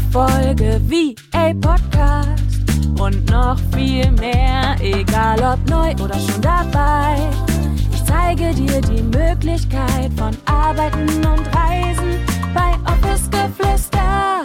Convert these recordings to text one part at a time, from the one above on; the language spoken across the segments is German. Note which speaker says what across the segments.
Speaker 1: Folge VA Podcast und noch viel mehr, egal ob neu oder schon dabei. Ich zeige dir die Möglichkeit von Arbeiten und Reisen bei Office Geflüster.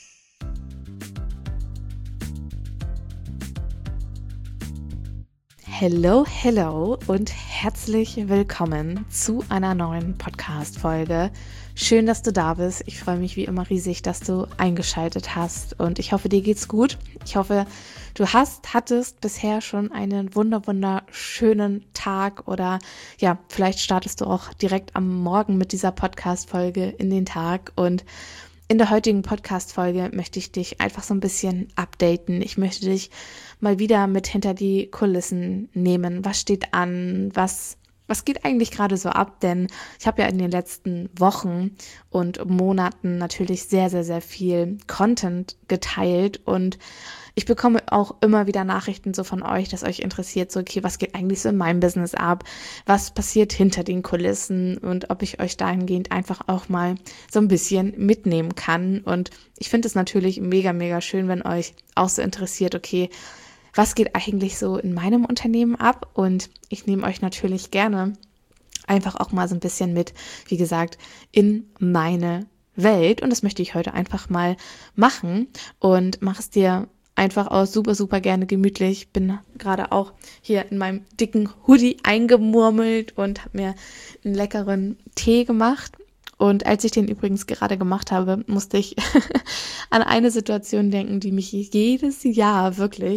Speaker 2: Hello und herzlich willkommen zu einer neuen Podcast-Folge. Schön, dass du da bist. Ich freue mich wie immer riesig, dass du eingeschaltet hast und ich hoffe, dir geht's gut. Ich hoffe, du hattest bisher schon einen wunderschönen Tag oder ja, vielleicht startest du auch direkt am Morgen mit dieser Podcast-Folge in den Tag. Und in der heutigen Podcast-Folge möchte ich dich einfach so ein bisschen updaten. Ich möchte dich mal wieder mit hinter die Kulissen nehmen. Was steht an? Was geht eigentlich gerade so ab? Denn ich habe ja in den letzten Wochen und Monaten natürlich sehr viel Content geteilt und ich bekomme auch immer wieder Nachrichten so von euch, dass euch interessiert, so okay, was geht eigentlich so in meinem Business ab? Was passiert hinter den Kulissen? Und ob ich euch dahingehend einfach auch mal so ein bisschen mitnehmen kann. Und ich finde es natürlich mega schön, wenn euch auch so interessiert, okay, was geht eigentlich so in meinem Unternehmen ab? Und ich nehme euch natürlich gerne einfach auch mal so ein bisschen mit, wie gesagt, in meine Welt. Und das möchte ich heute einfach mal machen und mache es dir einfach aus super gerne gemütlich. Bin gerade auch hier in meinem dicken Hoodie eingemurmelt und habe mir einen leckeren Tee gemacht. Und als ich den übrigens gerade gemacht habe, musste ich an eine Situation denken, die mich jedes Jahr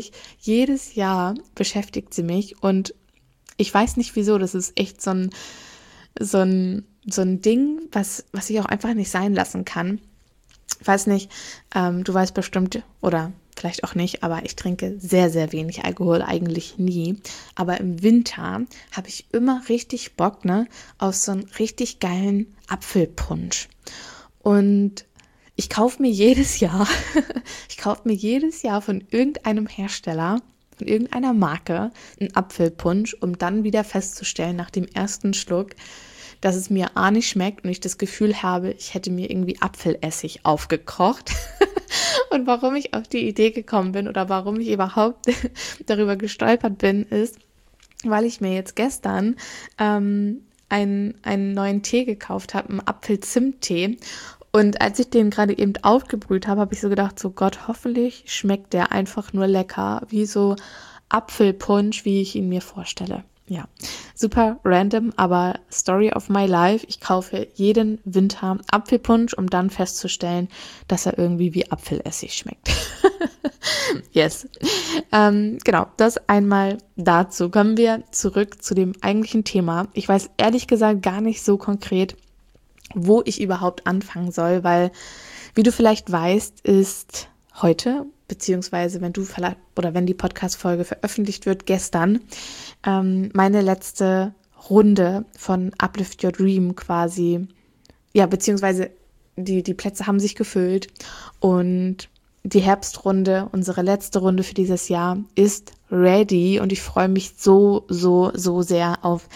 Speaker 2: beschäftigt sie mich. Und ich weiß nicht wieso, das ist echt so ein Ding, was ich auch einfach nicht sein lassen kann. Ich weiß nicht, du weißt bestimmt, oder vielleicht auch nicht, aber ich trinke sehr wenig Alkohol, eigentlich nie. Aber im Winter habe ich immer richtig Bock, auf so einen richtig geilen Apfelpunsch. Und ich kaufe mir jedes Jahr von irgendeinem Hersteller, von irgendeiner Marke einen Apfelpunsch, um dann wieder festzustellen, nach dem ersten Schluck, dass es mir nicht schmeckt und ich das Gefühl habe, ich hätte mir irgendwie Apfelessig aufgekocht. Und warum ich auf die Idee gekommen bin oder warum ich überhaupt darüber gestolpert bin, ist, weil ich mir jetzt gestern einen neuen Tee gekauft habe, einen Apfel-Zimt-Tee. Und als ich den gerade eben aufgebrüht habe, habe ich so gedacht, so Gott, hoffentlich schmeckt der einfach nur lecker, wie so Apfelpunsch, wie ich ihn mir vorstelle. Ja, super random, aber Story of my life. Ich kaufe jeden Winter Apfelpunsch, um dann festzustellen, dass er irgendwie wie Apfelessig schmeckt. Yes. Genau, das einmal dazu. Kommen wir zurück zu dem eigentlichen Thema. Ich weiß ehrlich gesagt gar nicht so konkret, wo ich überhaupt anfangen soll, weil, wie du vielleicht weißt, ist heute, beziehungsweise wenn die Podcast-Folge veröffentlicht wird, gestern, meine letzte Runde von Uplift Your Dream quasi, ja, beziehungsweise die Plätze haben sich gefüllt und die Herbstrunde, unsere letzte Runde für dieses Jahr, ist ready und ich freue mich so sehr auf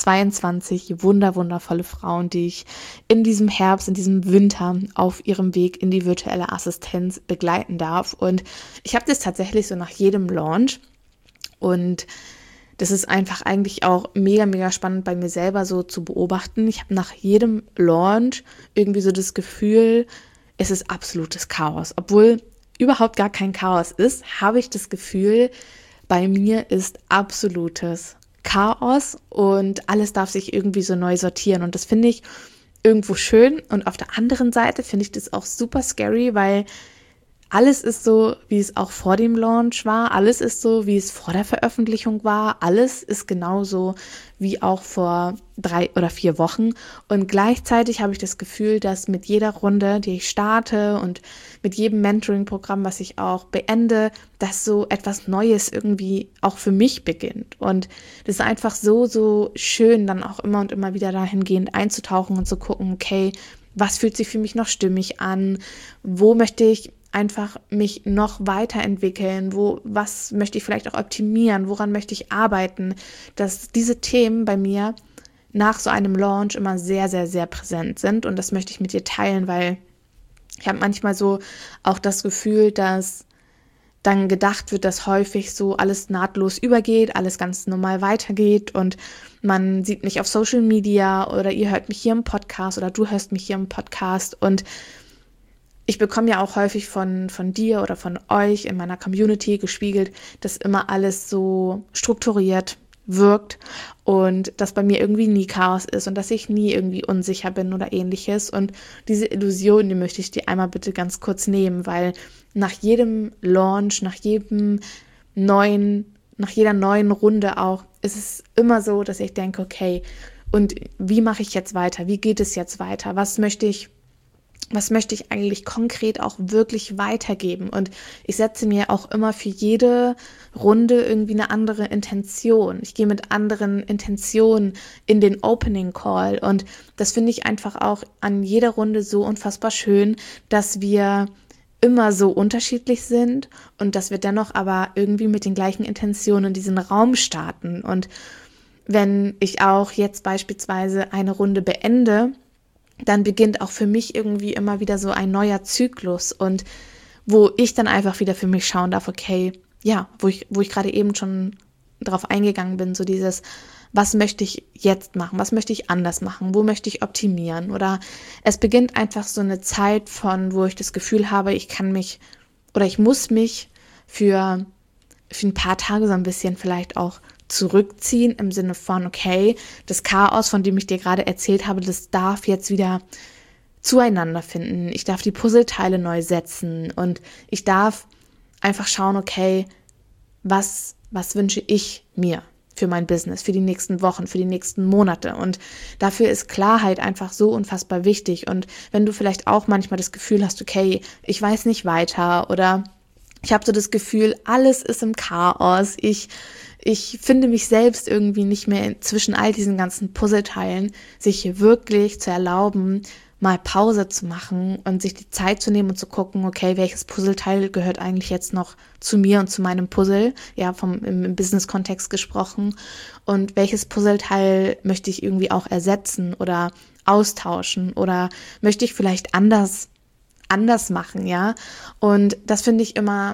Speaker 2: 22 wundervolle Frauen, die ich in diesem Herbst, in diesem Winter auf ihrem Weg in die virtuelle Assistenz begleiten darf. Und ich habe das tatsächlich so nach jedem Launch und das ist einfach eigentlich auch mega spannend bei mir selber so zu beobachten. Ich habe nach jedem Launch irgendwie so das Gefühl, es ist absolutes Chaos. Obwohl überhaupt gar kein Chaos ist, habe ich das Gefühl, bei mir ist absolutes Chaos und alles darf sich irgendwie so neu sortieren. Und das finde ich irgendwo schön. Und auf der anderen Seite finde ich das auch super scary, weil alles ist so, wie es auch vor dem Launch war. Alles ist so, wie es vor der Veröffentlichung war. Alles ist genauso wie auch vor 3 oder 4 Wochen. Und gleichzeitig habe ich das Gefühl, dass mit jeder Runde, die ich starte und mit jedem Mentoring-Programm, was ich auch beende, dass so etwas Neues irgendwie auch für mich beginnt. Und das ist einfach so schön, dann auch immer und immer wieder dahingehend einzutauchen und zu gucken, okay, was fühlt sich für mich noch stimmig an? Wo möchte ich einfach mich noch weiterentwickeln, was möchte ich vielleicht auch optimieren, woran möchte ich arbeiten, dass diese Themen bei mir nach so einem Launch immer sehr präsent sind und das möchte ich mit dir teilen, weil Ich habe manchmal so auch das Gefühl, dass dann gedacht wird, dass häufig so alles nahtlos übergeht, alles ganz normal weitergeht und man sieht mich auf Social Media oder ihr hört mich hier im Podcast oder du hörst mich hier im Podcast und ich bekomme ja auch häufig von dir oder von euch in meiner Community gespiegelt, dass immer alles so strukturiert wirkt und dass bei mir irgendwie nie Chaos ist und dass ich nie irgendwie unsicher bin oder ähnliches. Und diese Illusion, die möchte ich dir einmal bitte ganz kurz nehmen, weil nach jedem Launch, nach jeder neuen Runde auch, ist es immer so, dass ich denke, okay, und wie mache ich jetzt weiter? Wie geht es jetzt weiter? Was möchte ich eigentlich konkret auch wirklich weitergeben? Und ich setze mir auch immer für jede Runde irgendwie eine andere Intention. Ich gehe mit anderen Intentionen in den Opening Call und das finde ich einfach auch an jeder Runde so unfassbar schön, dass wir immer so unterschiedlich sind und dass wir dennoch aber irgendwie mit den gleichen Intentionen in diesen Raum starten. Und wenn ich auch jetzt beispielsweise eine Runde beende, dann beginnt auch für mich irgendwie immer wieder so ein neuer Zyklus und wo ich dann einfach wieder für mich schauen darf, okay, ja, wo ich gerade eben schon drauf eingegangen bin, so dieses, was möchte ich jetzt machen, was möchte ich anders machen, wo möchte ich optimieren oder es beginnt einfach so eine Zeit von, wo ich das Gefühl habe, ich muss mich für ein paar Tage so ein bisschen vielleicht auch zurückziehen im Sinne von, okay, das Chaos, von dem ich dir gerade erzählt habe, das darf jetzt wieder zueinander finden. Ich darf die Puzzleteile neu setzen und ich darf einfach schauen, okay, was wünsche ich mir für mein Business, für die nächsten Wochen, für die nächsten Monate. Und dafür ist Klarheit einfach so unfassbar wichtig. Und wenn du vielleicht auch manchmal das Gefühl hast, okay, ich weiß nicht weiter oder ich habe so das Gefühl, alles ist im Chaos, ich finde mich selbst irgendwie nicht mehr zwischen all diesen ganzen Puzzleteilen, sich wirklich zu erlauben, mal Pause zu machen und sich die Zeit zu nehmen und zu gucken, okay, welches Puzzleteil gehört eigentlich jetzt noch zu mir und zu meinem Puzzle, ja, im Business-Kontext gesprochen, und welches Puzzleteil möchte ich irgendwie auch ersetzen oder austauschen oder möchte ich vielleicht anders machen, ja, und das finde ich immer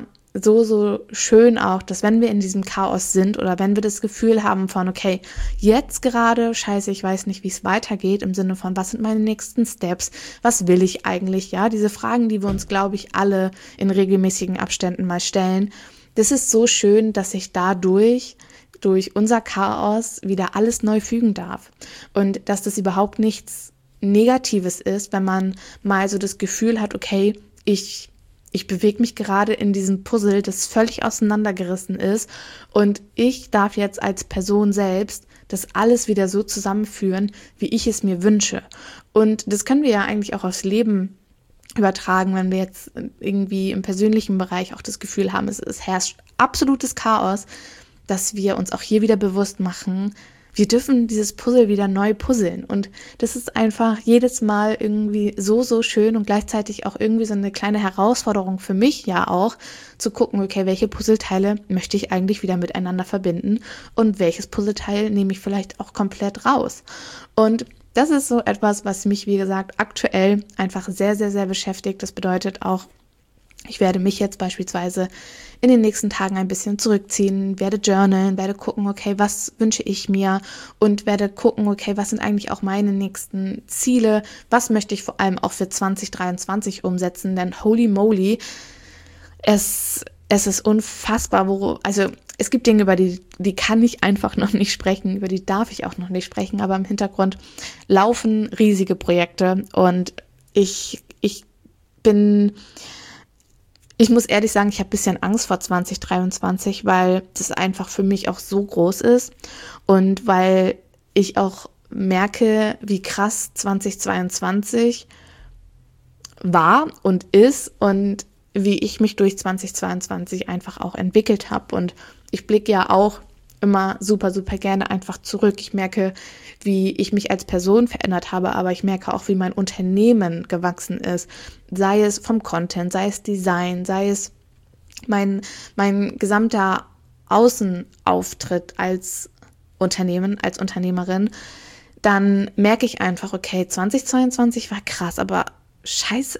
Speaker 2: so schön auch, dass wenn wir in diesem Chaos sind oder wenn wir das Gefühl haben von, okay, jetzt gerade, scheiße, ich weiß nicht, wie es weitergeht, im Sinne von, was sind meine nächsten Steps, was will ich eigentlich, ja, diese Fragen, die wir uns, glaube ich, alle in regelmäßigen Abständen mal stellen, das ist so schön, dass sich dadurch durch unser Chaos wieder alles neu fügen darf und dass das überhaupt nichts Negatives ist, wenn man mal so das Gefühl hat, okay, ich bewege mich gerade in diesem Puzzle, das völlig auseinandergerissen ist und ich darf jetzt als Person selbst das alles wieder so zusammenführen, wie ich es mir wünsche. Und das können wir ja eigentlich auch aufs Leben übertragen, wenn wir jetzt irgendwie im persönlichen Bereich auch das Gefühl haben, es herrscht absolutes Chaos, dass wir uns auch hier wieder bewusst machen, wir dürfen dieses Puzzle wieder neu puzzeln und das ist einfach jedes Mal irgendwie so schön und gleichzeitig auch irgendwie so eine kleine Herausforderung für mich ja auch, zu gucken, okay, welche Puzzleteile möchte ich eigentlich wieder miteinander verbinden und welches Puzzleteil nehme ich vielleicht auch komplett raus. Und das ist so etwas, was mich, wie gesagt, aktuell einfach sehr, sehr, sehr beschäftigt. Das bedeutet auch, ich werde mich jetzt beispielsweise in den nächsten Tagen ein bisschen zurückziehen, werde journalen, werde gucken, okay, was wünsche ich mir und werde gucken, okay, was sind eigentlich auch meine nächsten Ziele, was möchte ich vor allem auch für 2023 umsetzen, denn holy moly, es ist unfassbar, also es gibt Dinge, über die kann ich einfach noch nicht sprechen, über die darf ich auch noch nicht sprechen, aber im Hintergrund laufen riesige Projekte und ich muss ehrlich sagen, ich habe ein bisschen Angst vor 2023, weil das einfach für mich auch so groß ist und weil ich auch merke, wie krass 2022 war und ist und wie ich mich durch 2022 einfach auch entwickelt habe. Und ich blicke ja auch immer super, super gerne einfach zurück. Ich merke, wie ich mich als Person verändert habe, aber ich merke auch, wie mein Unternehmen gewachsen ist. Sei es vom Content, sei es Design, sei es mein gesamter Außenauftritt als Unternehmen, als Unternehmerin. Dann merke ich einfach, okay, 2022 war krass, aber scheiße,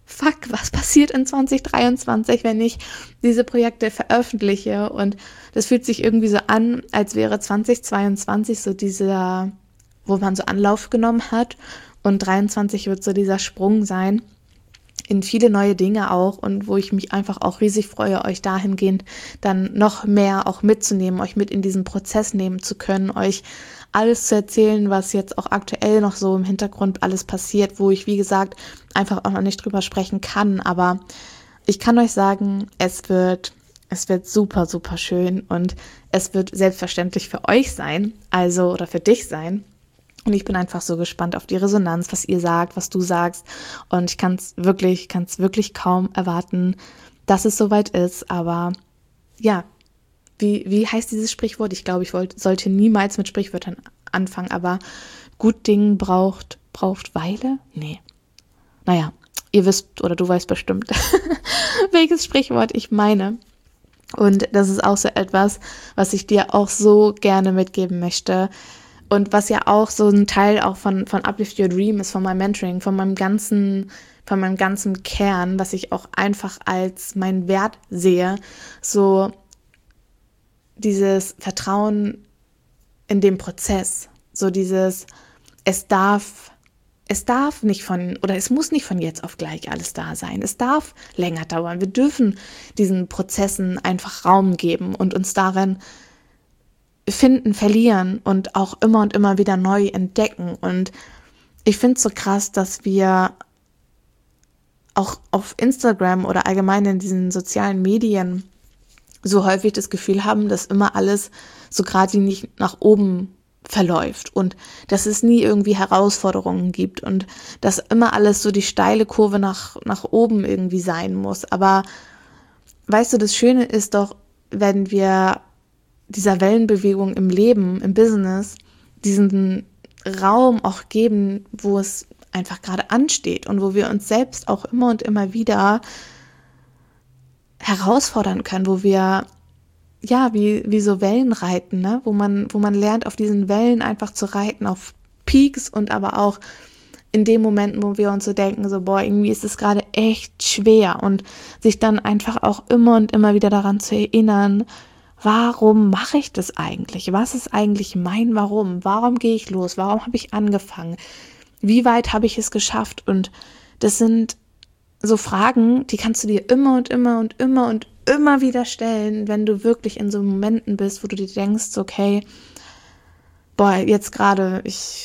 Speaker 2: fuck, was passiert in 2023, wenn ich diese Projekte veröffentliche? Und das fühlt sich irgendwie so an, als wäre 2022 so dieser, wo man so Anlauf genommen hat, und 23 wird so dieser Sprung sein in viele neue Dinge auch, und wo ich mich einfach auch riesig freue, euch dahingehend dann noch mehr auch mitzunehmen, euch mit in diesen Prozess nehmen zu können, euch alles zu erzählen, was jetzt auch aktuell noch so im Hintergrund alles passiert, wo ich, wie gesagt, einfach auch noch nicht drüber sprechen kann. Aber ich kann euch sagen, es wird super, super schön, und es wird selbstverständlich für euch sein, also oder für dich sein. Und ich bin einfach so gespannt auf die Resonanz, was ihr sagt, was du sagst. Und ich kann es wirklich kaum erwarten, dass es soweit ist. Aber ja, wie heißt dieses Sprichwort? Ich glaube, sollte niemals mit Sprichwörtern anfangen. Aber gut Ding braucht Weile? Nee. Naja, ihr wisst oder du weißt bestimmt, welches Sprichwort ich meine. Und das ist auch so etwas, was ich dir auch so gerne mitgeben möchte. Und was ja auch so ein Teil auch von Uplift Your Dream ist, von meinem Mentoring, von meinem ganzen Kern, was ich auch einfach als meinen Wert sehe, so dieses Vertrauen in den Prozess, so dieses, es muss nicht von jetzt auf gleich alles da sein, es darf länger dauern, wir dürfen diesen Prozessen einfach Raum geben und uns darin finden, verlieren und auch immer und immer wieder neu entdecken. Und ich finde es so krass, dass wir auch auf Instagram oder allgemein in diesen sozialen Medien so häufig das Gefühl haben, dass immer alles so geradlinig nach oben verläuft und dass es nie irgendwie Herausforderungen gibt und dass immer alles so die steile Kurve nach oben irgendwie sein muss. Aber weißt du, das Schöne ist doch, wenn wir dieser Wellenbewegung im Leben, im Business, diesen Raum auch geben, wo es einfach gerade ansteht und wo wir uns selbst auch immer und immer wieder herausfordern können, wo wir ja wie so Wellen reiten, ne? wo man lernt, auf diesen Wellen einfach zu reiten, auf Peaks und aber auch in den Momenten, wo wir uns so denken, so boah, irgendwie ist es gerade echt schwer, und sich dann einfach auch immer und immer wieder daran zu erinnern, warum mache ich das eigentlich? Was ist eigentlich mein Warum? Warum gehe ich los? Warum habe ich angefangen? Wie weit habe ich es geschafft? Und das sind so Fragen, die kannst du dir immer und immer und immer und immer wieder stellen, wenn du wirklich in so Momenten bist, wo du dir denkst, okay, boah, jetzt gerade,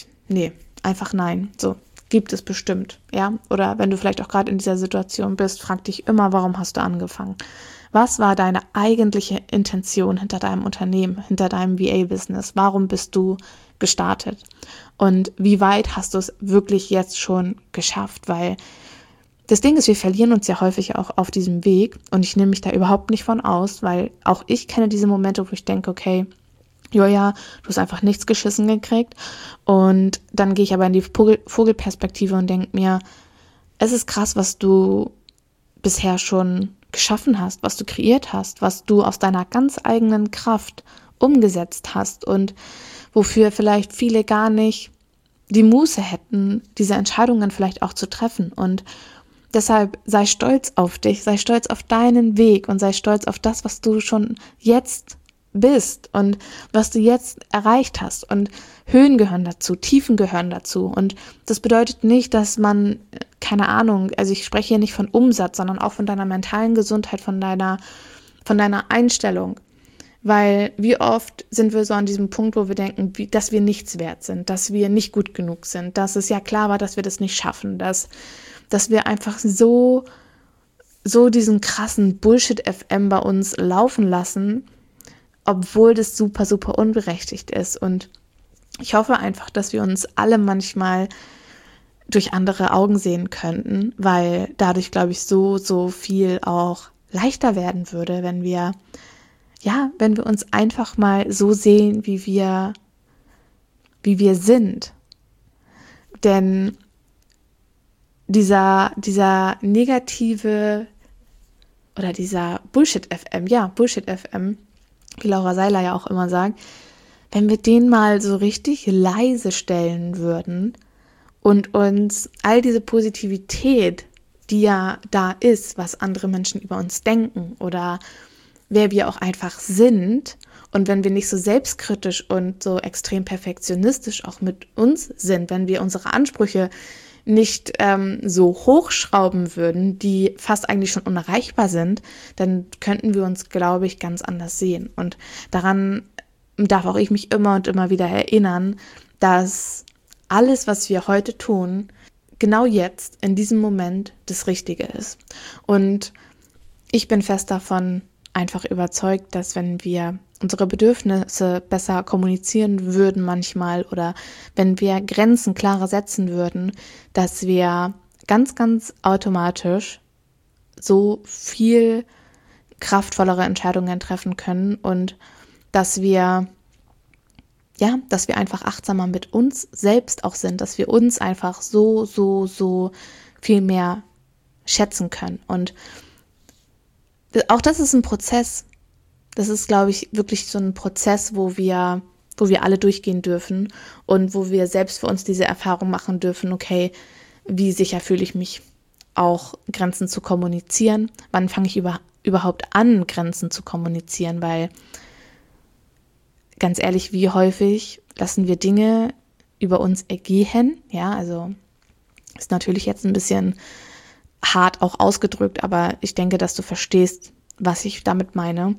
Speaker 2: einfach nein. So, gibt es bestimmt, ja? Oder wenn du vielleicht auch gerade in dieser Situation bist, frag dich immer, warum hast du angefangen? Was war deine eigentliche Intention hinter deinem Unternehmen, hinter deinem VA-Business? Warum bist du gestartet? Und wie weit hast du es wirklich jetzt schon geschafft? Weil das Ding ist, wir verlieren uns ja häufig auch auf diesem Weg, und ich nehme mich da überhaupt nicht von aus, weil auch ich kenne diese Momente, wo ich denke, okay, Joja, du hast einfach nichts geschissen gekriegt, und dann gehe ich aber in die Vogelperspektive und denke mir, es ist krass, was du bisher schon geschaffen hast, was du kreiert hast, was du aus deiner ganz eigenen Kraft umgesetzt hast und wofür vielleicht viele gar nicht die Muße hätten, diese Entscheidungen vielleicht auch zu treffen. Und deshalb sei stolz auf dich, sei stolz auf deinen Weg und sei stolz auf das, was du schon jetzt bist und was du jetzt erreicht hast. Und Höhen gehören dazu, Tiefen gehören dazu. Und das bedeutet nicht, dass man, keine Ahnung, also ich spreche hier nicht von Umsatz, sondern auch von deiner mentalen Gesundheit, von deiner Einstellung. Weil wie oft sind wir so an diesem Punkt, wo wir denken, dass wir nichts wert sind, dass wir nicht gut genug sind, dass es ja klar war, dass wir das nicht schaffen, dass wir einfach so diesen krassen Bullshit-FM bei uns laufen lassen, obwohl das super, super unberechtigt ist. Und ich hoffe einfach, dass wir uns alle manchmal durch andere Augen sehen könnten, weil dadurch, glaube ich, so viel auch leichter werden würde, wenn wir uns einfach mal so sehen, wie wir sind. Denn dieser negative oder dieser Bullshit-FM, wie Laura Seiler ja auch immer sagt, wenn wir den mal so richtig leise stellen würden und uns all diese Positivität, die ja da ist, was andere Menschen über uns denken oder wer wir auch einfach sind. Und wenn wir nicht so selbstkritisch und so extrem perfektionistisch auch mit uns sind, wenn wir unsere Ansprüche nicht so hochschrauben würden, die fast eigentlich schon unerreichbar sind, dann könnten wir uns, glaube ich, ganz anders sehen. Und daran darf auch ich mich immer und immer wieder erinnern, dass alles, was wir heute tun, genau jetzt, in diesem Moment, das Richtige ist. Und ich bin fest davon einfach überzeugt, dass wenn wir unsere Bedürfnisse besser kommunizieren würden manchmal oder wenn wir Grenzen klarer setzen würden, dass wir ganz, ganz automatisch so viel kraftvollere Entscheidungen treffen können und dass wir einfach achtsamer mit uns selbst auch sind, dass wir uns einfach so viel mehr schätzen können. Und auch das ist ein Prozess. Das ist, glaube ich, wirklich so ein Prozess, wo wir alle durchgehen dürfen und wo wir selbst für uns diese Erfahrung machen dürfen, okay, wie sicher fühle ich mich, auch Grenzen zu kommunizieren? Wann fange ich überhaupt an, Grenzen zu kommunizieren? Weil, ganz ehrlich, wie häufig lassen wir Dinge über uns ergehen? Ja, also ist natürlich jetzt ein bisschen hart auch ausgedrückt, aber ich denke, dass du verstehst, was ich damit meine.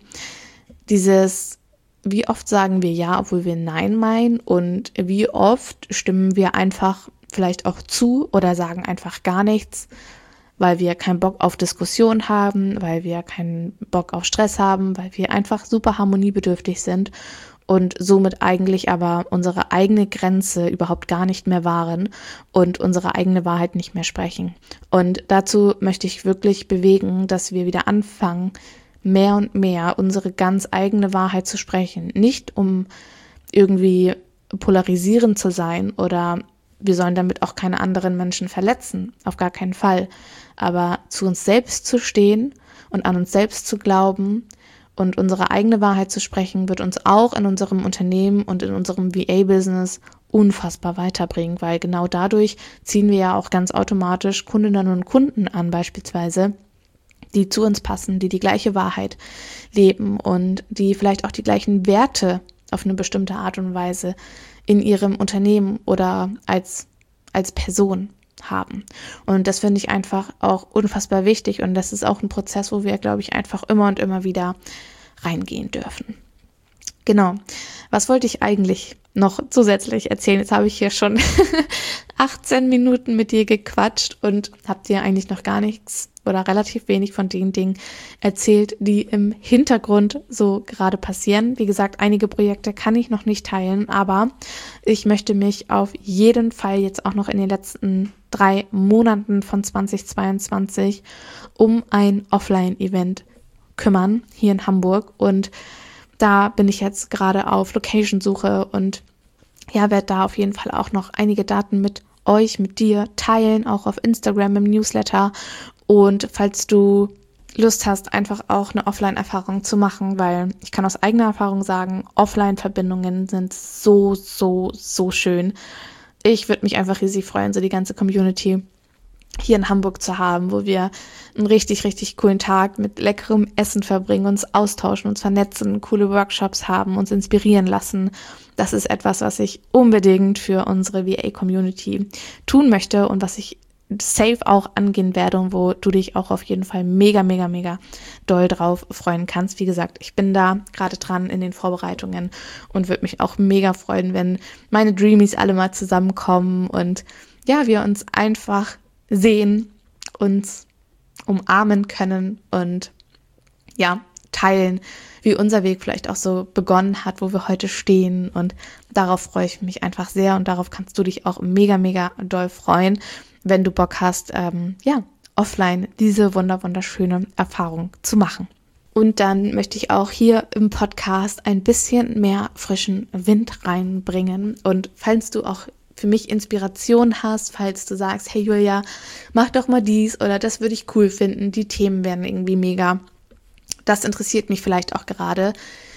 Speaker 2: Wie oft sagen wir ja, obwohl wir nein meinen und wie oft stimmen wir einfach vielleicht auch zu oder sagen einfach gar nichts, weil wir keinen Bock auf Diskussion haben, weil wir keinen Bock auf Stress haben, weil wir einfach super harmoniebedürftig sind und somit eigentlich aber unsere eigene Grenze überhaupt gar nicht mehr wahren und unsere eigene Wahrheit nicht mehr sprechen. Und dazu möchte ich wirklich bewegen, dass wir wieder anfangen, mehr und mehr unsere ganz eigene Wahrheit zu sprechen. Nicht um irgendwie polarisierend zu sein oder wir sollen damit auch keine anderen Menschen verletzen, auf gar keinen Fall. Aber zu uns selbst zu stehen und an uns selbst zu glauben und unsere eigene Wahrheit zu sprechen, wird uns auch in unserem Unternehmen und in unserem VA-Business unfassbar weiterbringen, weil genau dadurch ziehen wir ja auch ganz automatisch Kundinnen und Kunden an beispielsweise, die zu uns passen, die die gleiche Wahrheit leben und die vielleicht auch die gleichen Werte auf eine bestimmte Art und Weise in ihrem Unternehmen oder als Person haben. Und das finde ich einfach auch unfassbar wichtig und das ist auch ein Prozess, wo wir, glaube ich, einfach immer und immer wieder reingehen dürfen. Genau. Was wollte ich eigentlich noch zusätzlich erzählen? Jetzt habe ich hier schon 18 Minuten mit dir gequatscht und habe dir eigentlich noch gar nichts oder relativ wenig von den Dingen erzählt, die im Hintergrund so gerade passieren. Wie gesagt, einige Projekte kann ich noch nicht teilen, aber ich möchte mich auf jeden Fall jetzt auch noch in den letzten 3 Monaten von 2022 um ein Offline-Event kümmern, hier in Hamburg. Und da bin ich jetzt gerade auf Location-Suche und ja, werde da auf jeden Fall auch noch einige Daten mit dir teilen, auch auf Instagram im Newsletter. Und falls du Lust hast, einfach auch eine Offline-Erfahrung zu machen, weil ich kann aus eigener Erfahrung sagen, Offline-Verbindungen sind so schön. Ich würde mich einfach riesig freuen, so die ganze Community hier in Hamburg zu haben, wo wir einen richtig, richtig coolen Tag mit leckerem Essen verbringen, uns austauschen, uns vernetzen, coole Workshops haben, uns inspirieren lassen. Das ist etwas, was ich unbedingt für unsere VA-Community tun möchte und was ich safe auch angehen werde und wo du dich auch auf jeden Fall mega doll drauf freuen kannst. Wie gesagt, ich bin da gerade dran in den Vorbereitungen und würde mich auch mega freuen, wenn meine Dreamies alle mal zusammenkommen und ja, wir uns einfach sehen, uns umarmen können und ja, teilen, wie unser Weg vielleicht auch so begonnen hat, wo wir heute stehen und darauf freue ich mich einfach sehr und darauf kannst du dich auch mega doll freuen, wenn du Bock hast, offline diese wunderschöne Erfahrung zu machen. Und dann möchte ich auch hier im Podcast ein bisschen mehr frischen Wind reinbringen und falls du auch für mich Inspiration hast, falls du sagst, hey Julia, mach doch mal dies oder das würde ich cool finden, die Themen werden irgendwie mega, das interessiert mich vielleicht auch gerade,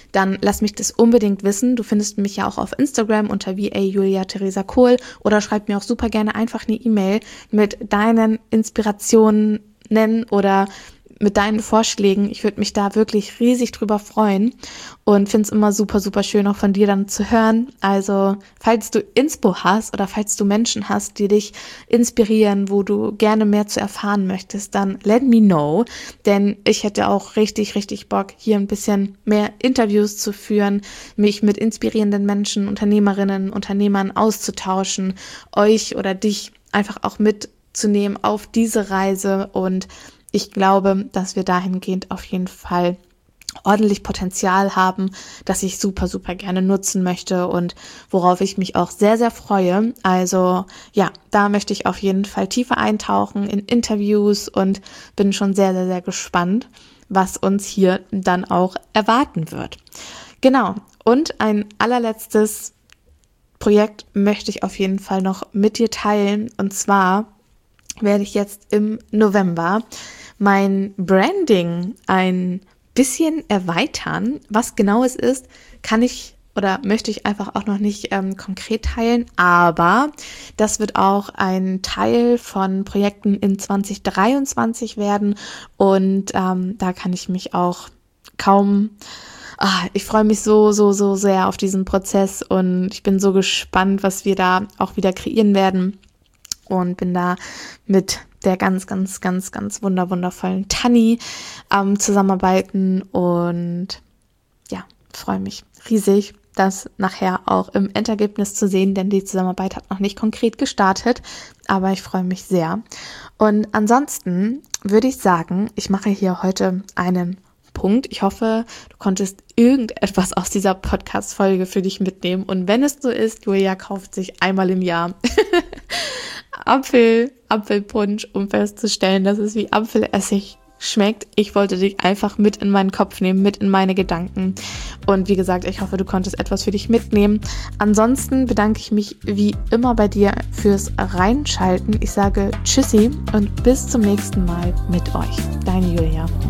Speaker 2: dann lass mich das unbedingt wissen. Du findest mich ja auch auf Instagram unter @JuliaTheresaKohl oder schreib mir auch super gerne einfach eine E-Mail mit deinen Inspirationen oder mit deinen Vorschlägen. Ich würde mich da wirklich riesig drüber freuen und finde es immer super, super schön, auch von dir dann zu hören. Also, falls du Inspo hast oder falls du Menschen hast, die dich inspirieren, wo du gerne mehr zu erfahren möchtest, dann let me know, denn ich hätte auch richtig, richtig Bock, hier ein bisschen mehr Interviews zu führen, mich mit inspirierenden Menschen, Unternehmerinnen, Unternehmern auszutauschen, euch oder dich einfach auch mitzunehmen auf diese Reise, und ich glaube, dass wir dahingehend auf jeden Fall ordentlich Potenzial haben, das ich super, super gerne nutzen möchte und worauf ich mich auch sehr, sehr freue. Also ja, da möchte ich auf jeden Fall tiefer eintauchen in Interviews und bin schon sehr, sehr, sehr gespannt, was uns hier dann auch erwarten wird. Genau, und ein allerletztes Projekt möchte ich auf jeden Fall noch mit dir teilen, und zwar werde ich jetzt im November mein Branding ein bisschen erweitern. Was genau es ist, kann ich oder möchte ich einfach auch noch nicht konkret teilen, aber das wird auch ein Teil von Projekten in 2023 werden, und da kann ich mich auch ich freue mich so sehr auf diesen Prozess, und ich bin so gespannt, was wir da auch wieder kreieren werden, und bin da mit der ganz, ganz, ganz, ganz wundervollen Tanni zusammenarbeiten, und ja, freue mich riesig, das nachher auch im Endergebnis zu sehen, denn die Zusammenarbeit hat noch nicht konkret gestartet, aber ich freue mich sehr. Und ansonsten würde ich sagen, ich mache hier heute einen Punkt. Ich hoffe, du konntest irgendetwas aus dieser Podcast-Folge für dich mitnehmen, und wenn es so ist, Julia kauft sich einmal im Jahr Apfelpunsch, um festzustellen, dass es wie Apfelessig schmeckt. Ich wollte dich einfach mit in meinen Kopf nehmen, mit in meine Gedanken. Und wie gesagt, ich hoffe, du konntest etwas für dich mitnehmen. Ansonsten bedanke ich mich wie immer bei dir fürs Reinschalten. Ich sage Tschüssi und bis zum nächsten Mal mit euch. Deine Julia.